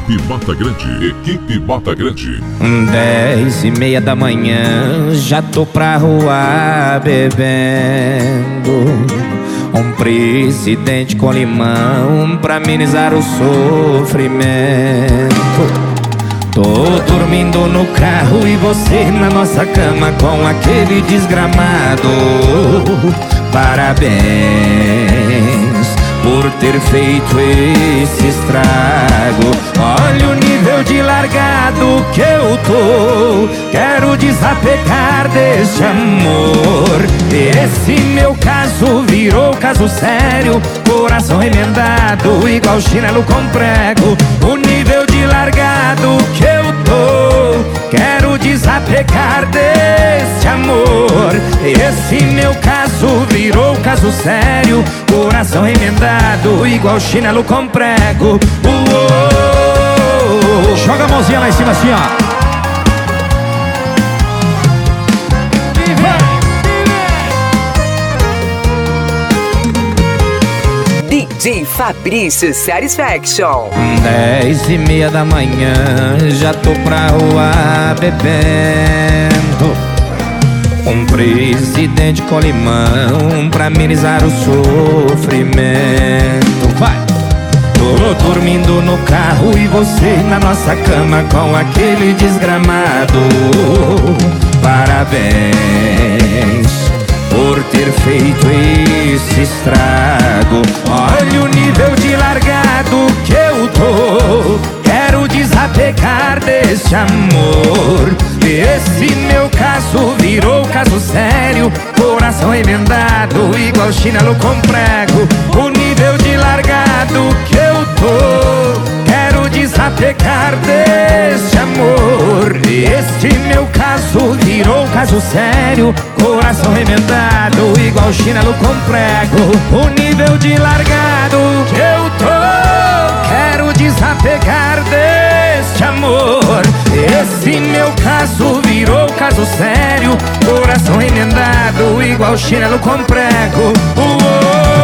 Equipe Mata Grande. Equipe Mata Grande. 10:30 da manhã, já tô pra rua bebendo um presidente com limão pra amenizar o sofrimento. Tô dormindo no carro e você na nossa cama com aquele desgramado. Parabéns por ter feito esse estrago. Olha o nível de largado que eu tô. Quero desapegar deste amor. Esse meu caso virou caso sério. Coração remendado igual chinelo com prego. O nível de largado que eu tô. Quero desapegar deste amor. Esse meu caso virou caso sério. Coração remendado igual chinelo com prego. Joga a mãozinha lá em cima assim, ó. DJ Fabrício Satisfaction. 10:30 da manhã, já tô pra rua bebendo um presidente com limão pra amenizar o sofrimento. Vai! Tô dormindo no carro e você na nossa cama com aquele desgramado. Parabéns por ter feito esse estrago. Olha o nível de largado que eu tô. Quero desapegar desse amor. Esse meu caso virou caso sério. Coração emendado igual chinelo com prego. O nível de largado que eu tô. Quero desapegar desse amor. Esse meu caso virou caso sério. Coração remendado igual chinelo com prego. O nível de largado que eu tô. Quero desapegar deste amor. Esse meu caso virou caso sério. Coração remendado igual chinelo com prego.